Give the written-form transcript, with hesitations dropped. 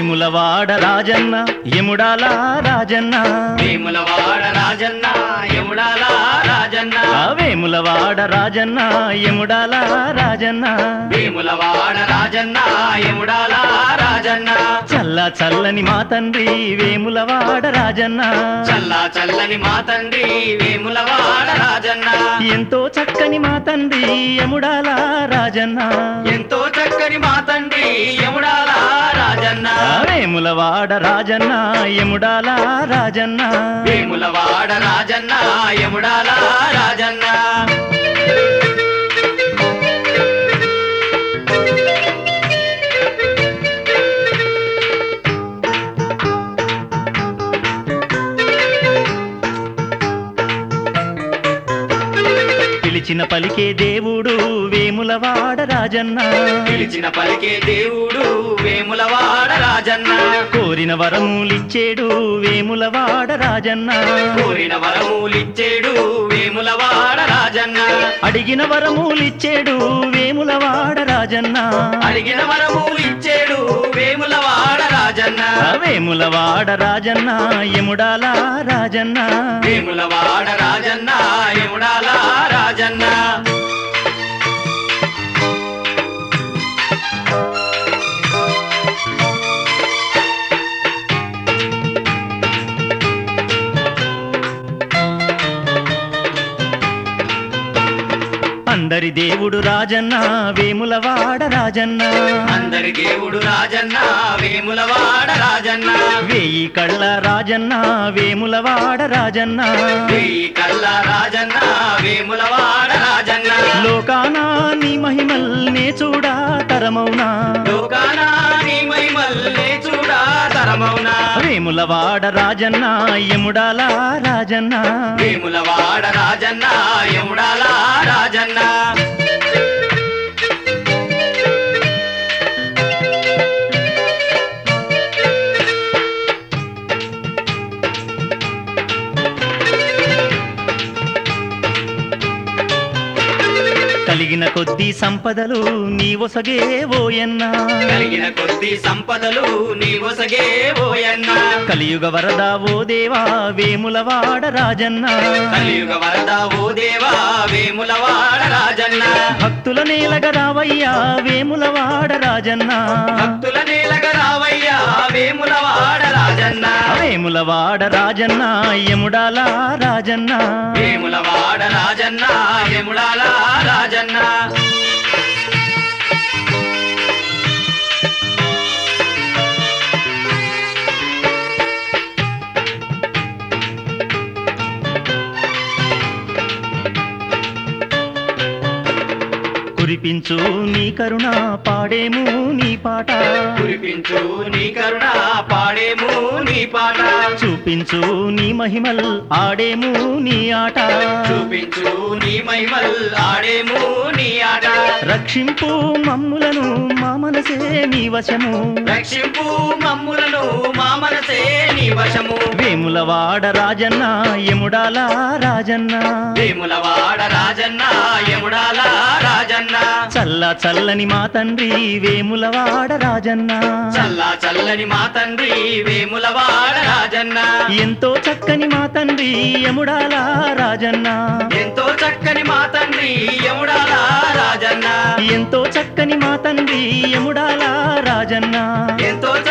వేములవాడ రాజన్న యముడాల రాజన్న వేములవాడ రాజన్న యముడాల రాజన్న వేములవాడ రాజన్న యముడాల రాజన్న వేములవాడ రాజన్న యముడాల రాజన్న చల్ల చల్లని మా తండ్రి వేములవాడ రాజన్న చల్లా చల్లని మా తండ్రి వేములవాడ రాజన్న ఎంతో చక్కని మా తండ్రి యముడాల రాజన్న ఎంతో చక్కని మా తండ్రి యముడాల రాజన్న వేములవాడ రాజన్న యముడాల రాజన్న వేములవాడ రాజన్న యముడాల రాజన్న పిలిచిన పలికే దేవుడు వేములవాడ రాజన్న పిలిచిన పలికే దేవుడు వేములవాడ రాజన్న కోరిన వరములిచ్చేడు వేములవాడ రాజన్న కోరిన వరములిచ్చేడు వేములవాడ రాజన్న అడిగిన వరములిచ్చేడు వేములవాడ రాజన్న అడిగిన వరములిచ్చేడు వేములవాడ రాజన్న వేములవాడ రాజన్న యముడాల రాజన్న వేములవాడ రాజన్న యముడాల రాజన్న అందరి దేవుడు రాజన్న వేములవాడ రాజన్న అందరి దేవుడు రాజన్న వేములవాడ రాజన్న వేయి కళ్ళ రాజన్న వేములవాడ రాజన్న వెయ్యి కళ్ళ రాజన్న వేములవాడ రాజన్న లోకానా నీ మహిమల్నే చూడా తరమౌనా లోకానా నీ మహిమల్నే చూడా తరమౌనా వేములవాడ రాజన్న యముడాల రాజన్న వేములవాడ రాజన్న యముడాల రాజన్న కలిగిన కొద్ది సంపదలు నీ ఒసగే ఓయన్న కలిగిన కొద్ది సంపదలు నీ ఒసగే ఓయన్న కలియుగ వరద ఓ దేవా వేములవాడ రాజన్న కలియుగ వరద ఓ దేవా వేములవాడ రాజన్న భక్తుల నేలగ రావయ్యా వేములవాడ రాజన్న భక్తుల నేలగ రావయ్యా వేములవాడ రాజన్న వేములవాడ రాజన్న యముడాల రాజన్న వేములవాడ రాజన్న యముడాల రాజన్న కురిపించు నీ కరుణ పాడేము నీ పాట కురిపించు నీ కరుణ పాడేము నీ పాట చూపించు నీ మహిమల్ ఆడేము నీ ఆట చూపించు నీ మహిమల్ ఆడేము నీ ఆట రక్షింపు మమ్ములను మా మనసే నీ వశము రక్షింపు మమ్ములను మా మనసే నీ వశము వేములవాడ రాజన్న యముడాల రాజన్న వేములవాడ రాజన్న యముడాల రాజన్న చల్ల చల్లని మా తండ్రి వేములవాడ రాజన్న చల్లా చల్లని మా తండ్రి వేములవాడ రాజన్న ఎంతో చక్కని మా తండ్రి యముడాల రాజన్న ఎంతో చక్కని మా తండ్రి యముడాల రాజన్న ఎంతో చక్కని మా తండ్రి యముడాల రాజన్న ఎంతో